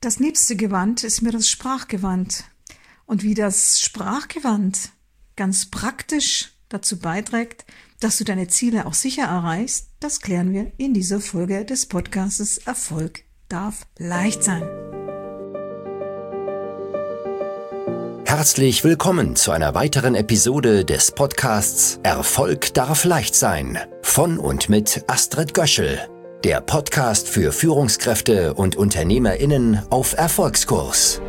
Das nächste Gewand ist mir das Sprachgewand. Und wie das Sprachgewand ganz praktisch dazu beiträgt, dass du deine Ziele auch sicher erreichst, das klären wir in dieser Folge des Podcastes Erfolg darf leicht sein. Herzlich willkommen zu einer weiteren Episode des Podcasts Erfolg darf leicht sein von und mit Astrid Göschel, der Podcast für Führungskräfte und UnternehmerInnen auf Erfolgskurs.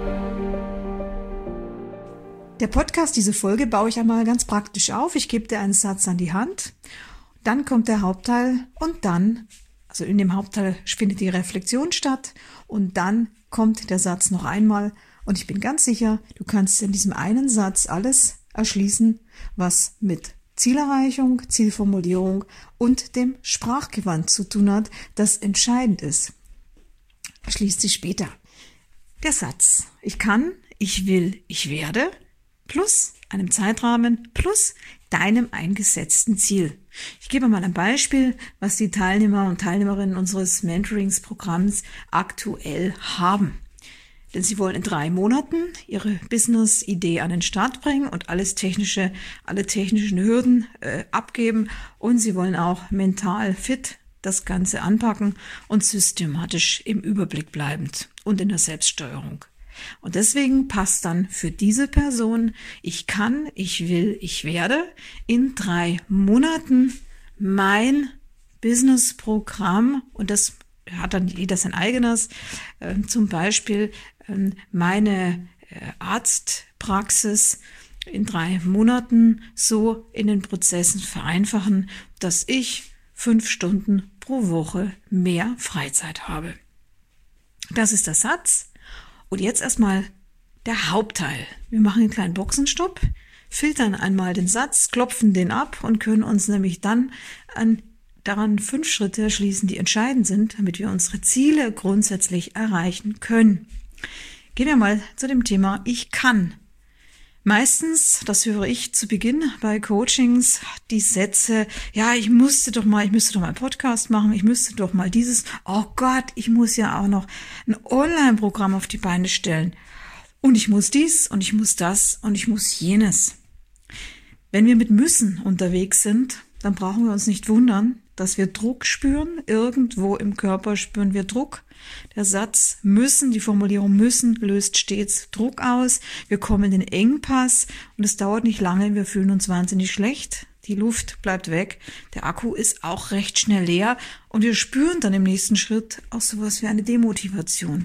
Der Podcast, diese Folge, baue ich einmal ganz praktisch auf. Ich gebe dir einen Satz an die Hand, dann kommt der Hauptteil und dann, also in dem Hauptteil findet die Reflexion statt und dann kommt der Satz noch einmal. Und ich bin ganz sicher, du kannst in diesem einen Satz alles erschließen, was mit Zielerreichung, Zielformulierung und dem Sprachgewand zu tun hat, das entscheidend ist. Schließt sich später. Der Satz: Ich kann, ich will, ich werde, plus einem Zeitrahmen, plus deinem eingesetzten Ziel. Ich gebe mal ein Beispiel, was die Teilnehmer und Teilnehmerinnen unseres Mentoringsprogramms aktuell haben. Denn sie wollen in 3 Monaten ihre Business-Idee an den Start bringen und alle technischen Hürden abgeben. Und sie wollen auch mental fit das Ganze anpacken und systematisch im Überblick bleibend und in der Selbststeuerung. Und deswegen passt dann für diese Person: Ich kann, ich will, ich werde in 3 Monaten mein Business-Programm, und das hat dann jeder sein eigenes, zum Beispiel meine Arztpraxis in 3 Monaten so in den Prozessen vereinfachen, dass ich 5 Stunden pro Woche mehr Freizeit habe. Das ist der Satz. Und jetzt erstmal der Hauptteil. Wir machen einen kleinen Boxenstopp, filtern einmal den Satz, klopfen den ab und können uns nämlich dann daran 5 Schritte erschließen, die entscheidend sind, damit wir unsere Ziele grundsätzlich erreichen können. Gehen wir mal zu dem Thema Ich kann. Meistens, das höre ich zu Beginn bei Coachings, die Sätze: Ja, ich müsste doch mal einen Podcast machen, ich müsste doch mal dieses, oh Gott, ich muss ja auch noch ein Online-Programm auf die Beine stellen. Und ich muss dies und ich muss das und ich muss jenes. Wenn wir mit müssen unterwegs sind, dann brauchen wir uns nicht wundern, dass wir Druck spüren. Irgendwo im Körper spüren wir Druck. Der Satz müssen, die Formulierung müssen, löst stets Druck aus. Wir kommen in den Engpass und es dauert nicht lange. Wir fühlen uns wahnsinnig schlecht. Die Luft bleibt weg. Der Akku ist auch recht schnell leer und wir spüren dann im nächsten Schritt auch sowas wie eine Demotivation.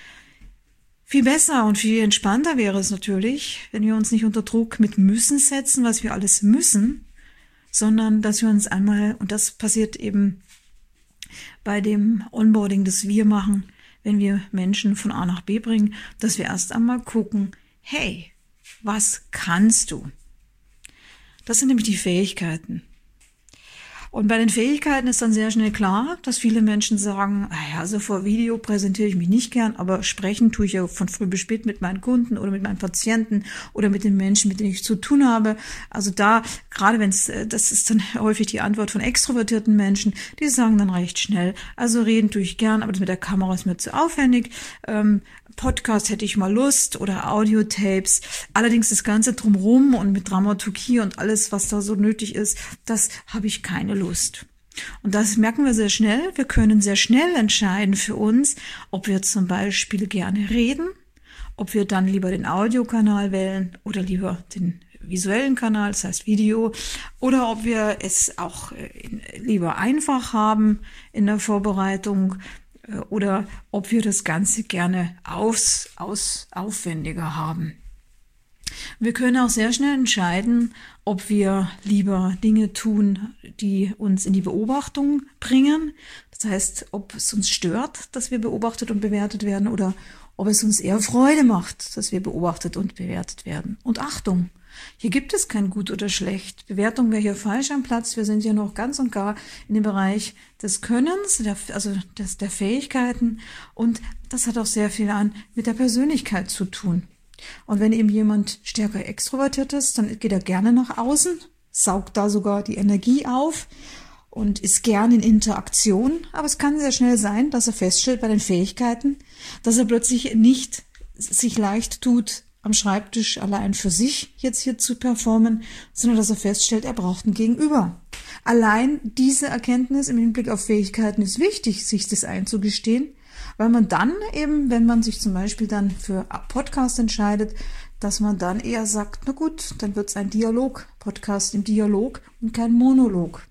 Viel besser und viel entspannter wäre es natürlich, wenn wir uns nicht unter Druck mit müssen setzen, was wir alles müssen, sondern dass wir uns einmal, und das passiert eben bei dem Onboarding, das wir machen, wenn wir Menschen von A nach B bringen, dass wir erst einmal gucken: Hey, was kannst du? Das sind nämlich die Fähigkeiten. Und bei den Fähigkeiten ist dann sehr schnell klar, dass viele Menschen sagen: Also vor Video präsentiere ich mich nicht gern, aber sprechen tue ich ja von früh bis spät mit meinen Kunden oder mit meinen Patienten oder mit den Menschen, mit denen ich zu tun habe. Also da, gerade das ist dann häufig die Antwort von extrovertierten Menschen, die sagen dann recht schnell: Also reden tue ich gern, aber das mit der Kamera ist mir zu aufwendig. Podcast hätte ich mal Lust oder Audiotapes. Allerdings das Ganze drumherum und mit Dramaturgie und alles, was da so nötig ist, das habe ich keine Lust. Und das merken wir sehr schnell. Wir können sehr schnell entscheiden für uns, ob wir zum Beispiel gerne reden, ob wir dann lieber den Audiokanal wählen oder lieber den visuellen Kanal, das heißt Video, oder ob wir es auch lieber einfach haben in der Vorbereitung, oder ob wir das Ganze gerne aufwendiger haben. Wir können auch sehr schnell entscheiden, ob wir lieber Dinge tun, die uns in die Beobachtung bringen. Das heißt, ob es uns stört, dass wir beobachtet und bewertet werden, oder ob es uns eher Freude macht, dass wir beobachtet und bewertet werden. Und Achtung, hier gibt es kein Gut oder Schlecht. Bewertung wäre hier falsch am Platz. Wir sind hier noch ganz und gar in dem Bereich des Könnens, der Fähigkeiten. Und das hat auch sehr viel mit der Persönlichkeit zu tun. Und wenn eben jemand stärker extrovertiert ist, dann geht er gerne nach außen, saugt da sogar die Energie auf und ist gern in Interaktion, aber es kann sehr schnell sein, dass er feststellt bei den Fähigkeiten, dass er plötzlich nicht sich leicht tut, am Schreibtisch allein für sich jetzt hier zu performen, sondern dass er feststellt, er braucht ein Gegenüber. Allein diese Erkenntnis im Hinblick auf Fähigkeiten ist wichtig, sich das einzugestehen, weil man dann eben, wenn man sich zum Beispiel dann für Podcast entscheidet, dass man dann eher sagt, na gut, dann wird es ein Dialog-Podcast im Dialog und kein Monolog.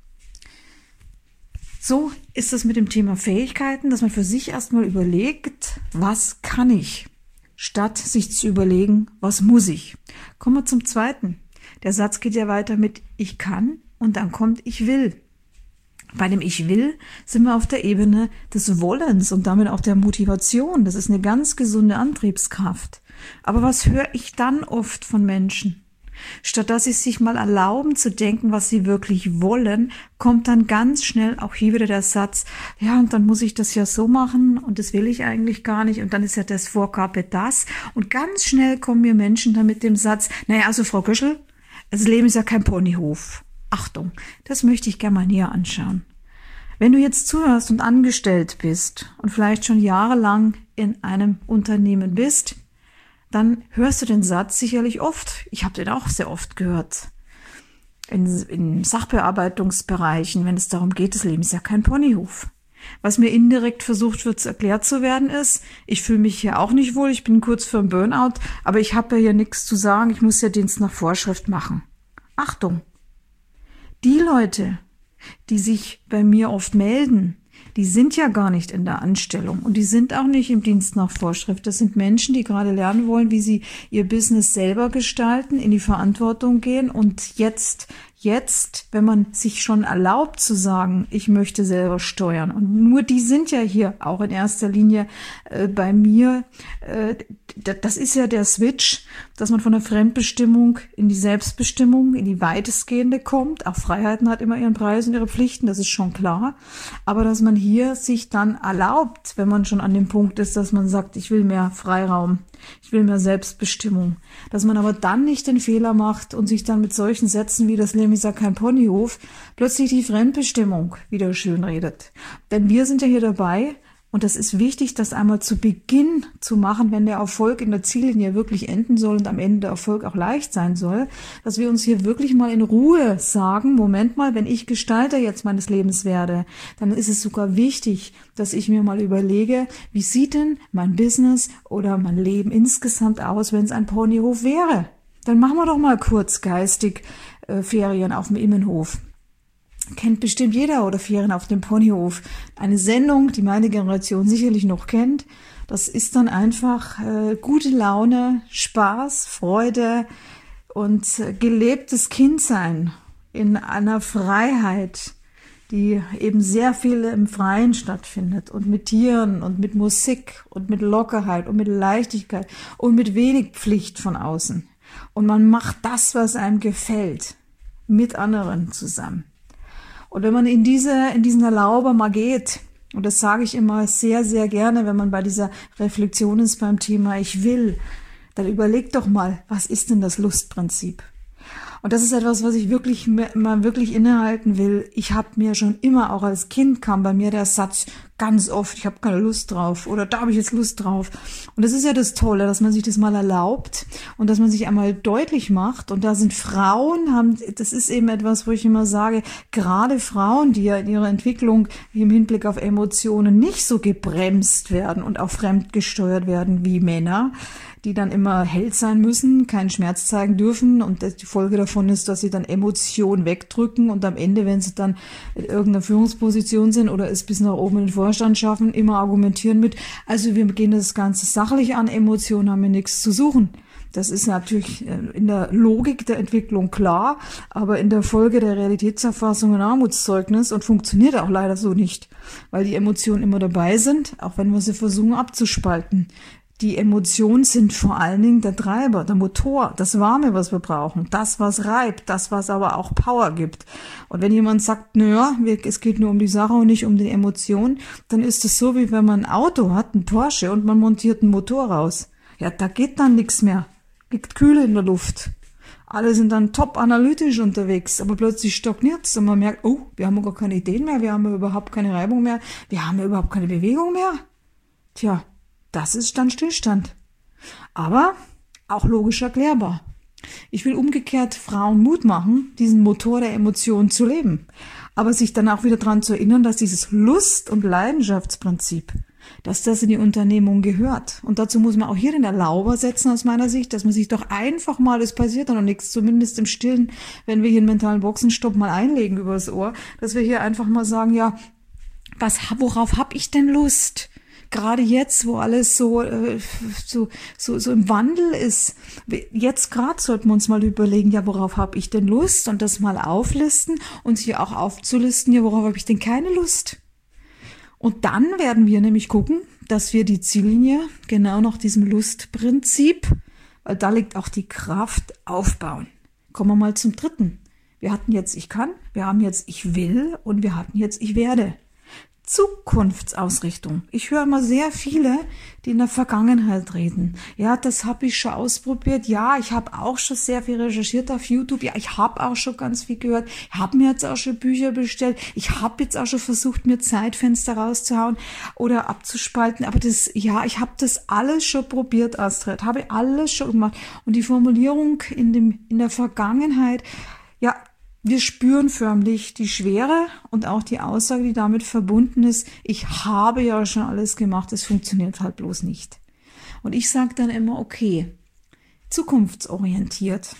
So ist es mit dem Thema Fähigkeiten, dass man für sich erstmal überlegt, was kann ich, statt sich zu überlegen, was muss ich. Kommen wir zum zweiten. Der Satz geht ja weiter mit ich kann und dann kommt ich will. Bei dem ich will sind wir auf der Ebene des Wollens und damit auch der Motivation. Das ist eine ganz gesunde Antriebskraft. Aber was höre ich dann oft von Menschen? Statt dass sie sich mal erlauben zu denken, was sie wirklich wollen, kommt dann ganz schnell auch hier wieder der Satz, ja, und dann muss ich das ja so machen und das will ich eigentlich gar nicht und dann ist ja das Vorgabe das. Und ganz schnell kommen mir Menschen dann mit dem Satz, naja, also Frau Göschel, das Leben ist ja kein Ponyhof. Achtung, das möchte ich gerne mal näher anschauen. Wenn du jetzt zuhörst und angestellt bist und vielleicht schon jahrelang in einem Unternehmen bist, dann hörst du den Satz sicherlich oft. Ich habe den auch sehr oft gehört. In Sachbearbeitungsbereichen, wenn es darum geht, das Leben ist ja kein Ponyhof. Was mir indirekt versucht wird, erklärt zu werden ist, ich fühle mich hier auch nicht wohl, ich bin kurz vor dem Burnout, aber ich habe ja hier nichts zu sagen, ich muss ja Dienst nach Vorschrift machen. Achtung! Die Leute, die sich bei mir oft melden, die sind ja gar nicht in der Anstellung und die sind auch nicht im Dienst nach Vorschrift. Das sind Menschen, die gerade lernen wollen, wie sie ihr Business selber gestalten, in die Verantwortung gehen und jetzt, wenn man sich schon erlaubt zu sagen, ich möchte selber steuern und nur die sind ja hier auch in erster Linie bei mir, das ist ja der Switch, dass man von der Fremdbestimmung in die Selbstbestimmung, in die weitestgehende kommt. Auch Freiheiten hat immer ihren Preis und ihre Pflichten, das ist schon klar. Aber dass man hier sich dann erlaubt, wenn man schon an dem Punkt ist, dass man sagt, ich will mehr Freiraum, ich will mehr Selbstbestimmung, dass man aber dann nicht den Fehler macht und sich dann mit solchen Sätzen wie das Leben ist ja kein Ponyhof plötzlich die Fremdbestimmung wieder schön redet. Denn wir sind ja hier dabei, und das ist wichtig, das einmal zu Beginn zu machen, wenn der Erfolg in der Ziellinie wirklich enden soll und am Ende der Erfolg auch leicht sein soll, dass wir uns hier wirklich mal in Ruhe sagen, Moment mal, wenn ich Gestalter jetzt meines Lebens werde, dann ist es sogar wichtig, dass ich mir mal überlege, wie sieht denn mein Business oder mein Leben insgesamt aus, wenn es ein Ponyhof wäre? Dann machen wir doch mal kurz geistig Ferien auf dem Immenhof. Kennt bestimmt jeder oder Ferien auf dem Ponyhof. Eine Sendung, die meine Generation sicherlich noch kennt. Das ist dann einfach gute Laune, Spaß, Freude und gelebtes Kindsein in einer Freiheit, die eben sehr viel im Freien stattfindet und mit Tieren und mit Musik und mit Lockerheit und mit Leichtigkeit und mit wenig Pflicht von außen. Und man macht das, was einem gefällt, mit anderen zusammen. Und wenn man in diesen Erlauber mal geht, und das sage ich immer sehr, sehr gerne, wenn man bei dieser Reflexion ist beim Thema Ich will, dann überleg doch mal, was ist denn das Lustprinzip? Und das ist etwas, was ich wirklich mal wirklich innehalten will. Ich habe mir schon immer, auch als Kind kam bei mir der Satz ganz oft, ich habe keine Lust drauf oder da habe ich jetzt Lust drauf. Und das ist ja das Tolle, dass man sich das mal erlaubt und dass man sich einmal deutlich macht. Und da sind Frauen, das ist eben etwas, wo ich immer sage, gerade Frauen, die ja in ihrer Entwicklung im Hinblick auf Emotionen nicht so gebremst werden und auch fremdgesteuert werden wie Männer, die dann immer hell sein müssen, keinen Schmerz zeigen dürfen und die Folge davon ist, dass sie dann Emotionen wegdrücken und am Ende, wenn sie dann in irgendeiner Führungsposition sind oder es bis nach oben in den Vorstand schaffen, immer argumentieren mit, also wir gehen das Ganze sachlich an, Emotionen haben wir nichts zu suchen. Das ist natürlich in der Logik der Entwicklung klar, aber in der Folge der Realitätserfassung ein Armutszeugnis und funktioniert auch leider so nicht, weil die Emotionen immer dabei sind, auch wenn wir sie versuchen abzuspalten. Die Emotionen sind vor allen Dingen der Treiber, der Motor, das Warme, was wir brauchen, das, was reibt, das, was aber auch Power gibt. Und wenn jemand sagt, naja, es geht nur um die Sache und nicht um die Emotion, dann ist es so, wie wenn man ein Auto hat, ein Porsche, und man montiert einen Motor raus. Ja, da geht dann nichts mehr, liegt Kühle in der Luft. Alle sind dann top analytisch unterwegs, aber plötzlich stagniert's und man merkt, oh, wir haben gar keine Ideen mehr, wir haben ja überhaupt keine Reibung mehr, wir haben ja überhaupt keine Bewegung mehr. Tja, das ist dann Stillstand. Aber auch logisch erklärbar. Ich will umgekehrt Frauen Mut machen, diesen Motor der Emotionen zu leben, aber sich dann auch wieder daran zu erinnern, dass dieses Lust- und Leidenschaftsprinzip, dass das in die Unternehmung gehört. Und dazu muss man auch hier den Erlauber setzen aus meiner Sicht, dass man sich doch einfach mal, es passiert dann noch nichts, zumindest im Stillen, wenn wir hier einen mentalen Boxenstopp mal einlegen übers Ohr, dass wir hier einfach mal sagen, ja, worauf habe ich denn Lust? Gerade jetzt, wo alles so im Wandel ist, jetzt gerade sollten wir uns mal überlegen, ja, worauf habe ich denn Lust? Und das mal auflisten und hier auch aufzulisten, ja, worauf habe ich denn keine Lust? Und dann werden wir nämlich gucken, dass wir die Ziellinie genau nach diesem Lustprinzip, weil da liegt auch die Kraft, aufbauen. Kommen wir mal zum dritten. Wir hatten jetzt ich kann, wir haben jetzt ich will und wir hatten jetzt ich werde. Zukunftsausrichtung. Ich höre immer sehr viele, die in der Vergangenheit reden. Ja, das habe ich schon ausprobiert. Ja, ich habe auch schon sehr viel recherchiert auf YouTube. Ja, ich habe auch schon ganz viel gehört. Ich habe mir jetzt auch schon Bücher bestellt. Ich habe jetzt auch schon versucht, mir Zeitfenster rauszuhauen oder abzuspalten. Aber ich habe das alles schon probiert, Astrid. Habe alles schon gemacht. Und die Formulierung in der Vergangenheit, ja, wir spüren förmlich die Schwere und auch die Aussage, die damit verbunden ist, ich habe ja schon alles gemacht, es funktioniert halt bloß nicht. Und ich sage dann immer, okay, zukunftsorientiert.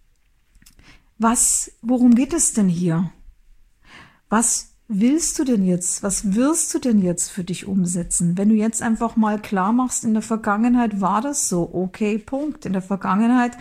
Worum geht es denn hier? Was willst du denn jetzt? Was wirst du denn jetzt für dich umsetzen? Wenn du jetzt einfach mal klar machst, in der Vergangenheit war das so, okay, Punkt. In der Vergangenheit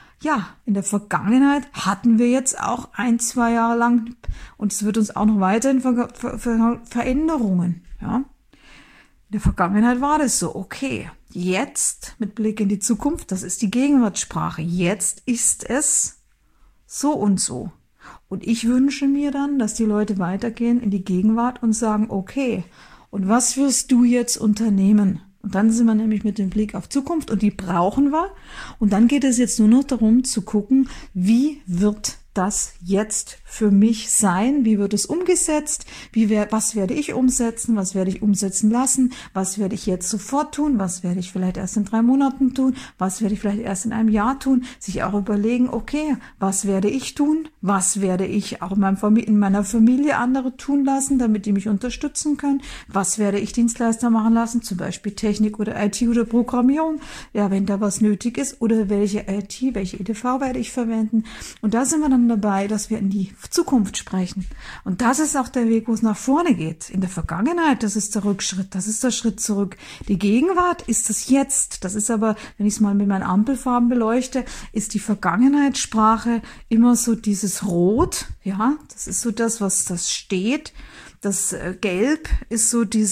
hatten wir jetzt auch 1-2 Jahre lang und es wird uns auch noch weiterhin Veränderungen, ja. In der Vergangenheit war das so, okay. Jetzt, mit Blick in die Zukunft, das ist die Gegenwartssprache. Jetzt ist es so und so. Und ich wünsche mir dann, dass die Leute weitergehen in die Gegenwart und sagen, okay, und was wirst du jetzt unternehmen? Und dann sind wir nämlich mit dem Blick auf Zukunft und die brauchen wir. Und dann geht es jetzt nur noch darum zu gucken, wie wird das jetzt für mich sein? Wie wird es umgesetzt? Was werde ich umsetzen? Was werde ich umsetzen lassen? Was werde ich jetzt sofort tun? Was werde ich vielleicht erst in 3 Monaten tun? Was werde ich vielleicht erst in einem Jahr tun? Sich auch überlegen, okay, was werde ich tun? Was werde ich auch in meiner Familie andere tun lassen, damit die mich unterstützen können? Was werde ich Dienstleister machen lassen? Zum Beispiel Technik oder IT oder Programmierung. Ja, wenn da was nötig ist. Oder welche EDV werde ich verwenden? Und da sind wir dann dabei, dass wir in die Zukunft sprechen. Und das ist auch der Weg, wo es nach vorne geht. In der Vergangenheit, das ist der Rückschritt, das ist der Schritt zurück. Die Gegenwart ist das Jetzt. Das ist aber, wenn ich es mal mit meinen Ampelfarben beleuchte, ist die Vergangenheitssprache immer so dieses Rot, ja, das ist so das, was das steht. Das Gelb ist so die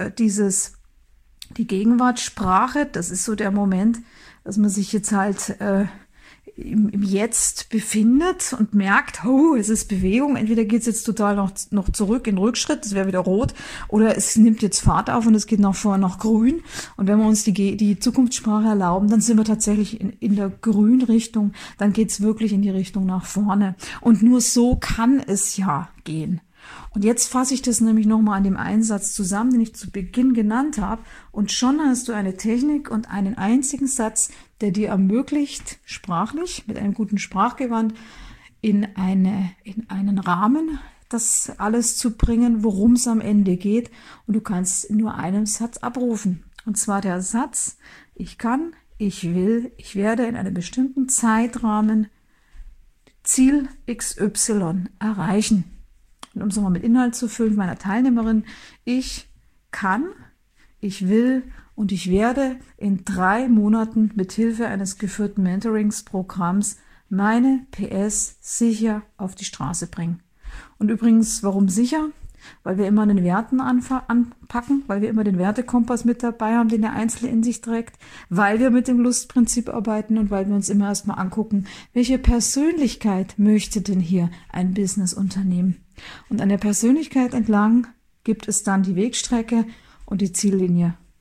Gegenwartssprache, das ist so der Moment, dass man sich jetzt halt im Jetzt befindet und merkt, oh, es ist Bewegung, entweder geht es jetzt total noch zurück in Rückschritt, das wäre wieder rot, oder es nimmt jetzt Fahrt auf und es geht nach vorne nach grün. Und wenn wir uns die Zukunftssprache erlauben, dann sind wir tatsächlich in der grünen Richtung, dann geht es wirklich in die Richtung nach vorne. Und nur so kann es ja gehen. Und jetzt fasse ich das nämlich nochmal an dem Einsatz zusammen, den ich zu Beginn genannt habe. Und schon hast du eine Technik und einen einzigen Satz, der dir ermöglicht, sprachlich, mit einem guten Sprachgewand, in einen Rahmen, das alles zu bringen, worum es am Ende geht. Und du kannst in nur einem Satz abrufen. Und zwar der Satz, ich kann, ich will, ich werde in einem bestimmten Zeitrahmen Ziel XY erreichen. Und um es nochmal mit Inhalt zu füllen, meiner Teilnehmerin, ich kann, ich will und ich werde in 3 Monaten mit Hilfe eines geführten Mentoringsprogramms meine PS sicher auf die Straße bringen. Und übrigens, warum sicher? Weil wir immer an den Werten anpacken, weil wir immer den Wertekompass mit dabei haben, den der Einzelne in sich trägt, weil wir mit dem Lustprinzip arbeiten und weil wir uns immer erstmal angucken, welche Persönlichkeit möchte denn hier ein Businessunternehmen? Und an der Persönlichkeit entlang gibt es dann die Wegstrecke und die Ziellinie.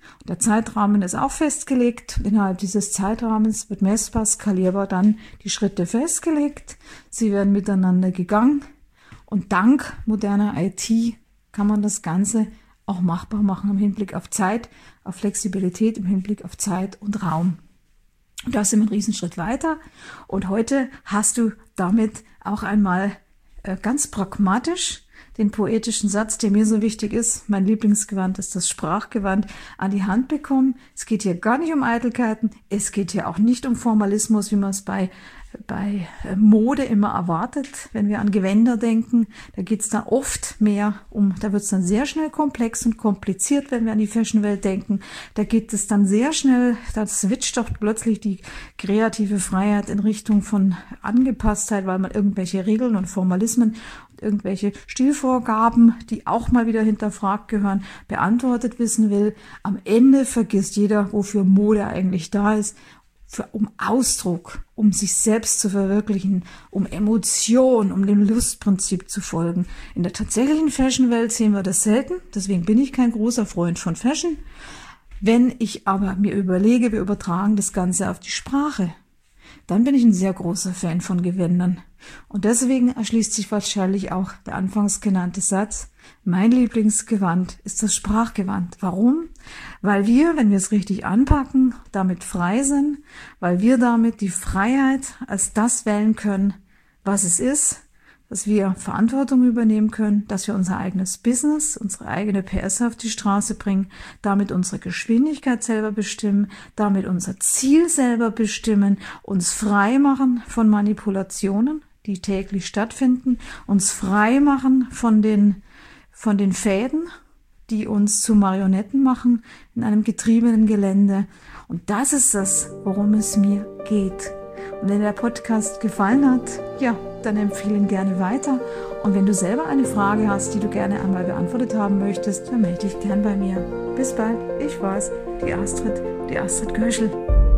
Der Zeitrahmen ist auch festgelegt. Innerhalb dieses Zeitrahmens wird messbar, skalierbar dann die Schritte festgelegt. Sie werden miteinander gegangen. Und dank moderner IT kann man das Ganze auch machbar machen im Hinblick auf Zeit, auf Flexibilität, im Hinblick auf Zeit und Raum. Und da sind wir einen Riesenschritt weiter. Und heute hast du damit auch einmal ganz pragmatisch den poetischen Satz, der mir so wichtig ist, mein Lieblingsgewand ist das Sprachgewand, an die Hand bekommen. Es geht hier gar nicht um Eitelkeiten, es geht hier auch nicht um Formalismus, wie man es bei Mode immer erwartet, wenn wir an Gewänder denken. Da geht es dann oft mehr da wird es dann sehr schnell komplex und kompliziert, wenn wir an die Fashionwelt denken. Da geht es dann sehr schnell, da switcht doch plötzlich die kreative Freiheit in Richtung von Angepasstheit, weil man irgendwelche Regeln und Formalismen und irgendwelche Stilvorgaben, die auch mal wieder hinterfragt gehören, beantwortet wissen will. Am Ende vergisst jeder, wofür Mode eigentlich da ist. Um Ausdruck, um sich selbst zu verwirklichen, um Emotion, um dem Lustprinzip zu folgen. In der tatsächlichen Fashionwelt sehen wir das selten, deswegen bin ich kein großer Freund von Fashion. Wenn ich aber mir überlege, wir übertragen das Ganze auf die Sprache, dann bin ich ein sehr großer Fan von Gewändern. Und deswegen erschließt sich wahrscheinlich auch der anfangs genannte Satz, mein Lieblingsgewand ist das Sprachgewand. Warum? Weil wir, wenn wir es richtig anpacken, damit frei sind, weil wir damit die Freiheit als das wählen können, was es ist, dass wir Verantwortung übernehmen können, dass wir unser eigenes Business, unsere eigene PS auf die Straße bringen, damit unsere Geschwindigkeit selber bestimmen, damit unser Ziel selber bestimmen, uns frei machen von Manipulationen, die täglich stattfinden, uns frei machen von den Fäden, die uns zu Marionetten machen in einem getriebenen Gelände. Und das ist das, worum es mir geht. Und wenn der Podcast gefallen hat, ja, dann empfehle ihn gerne weiter. Und wenn du selber eine Frage hast, die du gerne einmal beantwortet haben möchtest, dann melde dich gern bei mir. Bis bald, ich war's, die Astrid Göschel.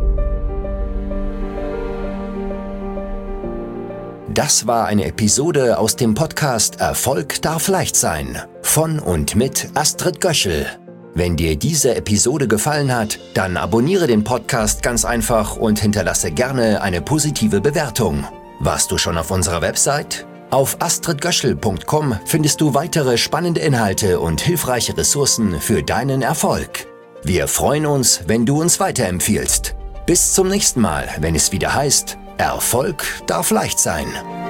Das war eine Episode aus dem Podcast Erfolg darf leicht sein von und mit Astrid Göschel. Wenn dir diese Episode gefallen hat, dann abonniere den Podcast ganz einfach und hinterlasse gerne eine positive Bewertung. Warst du schon auf unserer Website? Auf astridgöschel.com findest du weitere spannende Inhalte und hilfreiche Ressourcen für deinen Erfolg. Wir freuen uns, wenn du uns weiterempfiehlst. Bis zum nächsten Mal, wenn es wieder heißt, Erfolg darf leicht sein.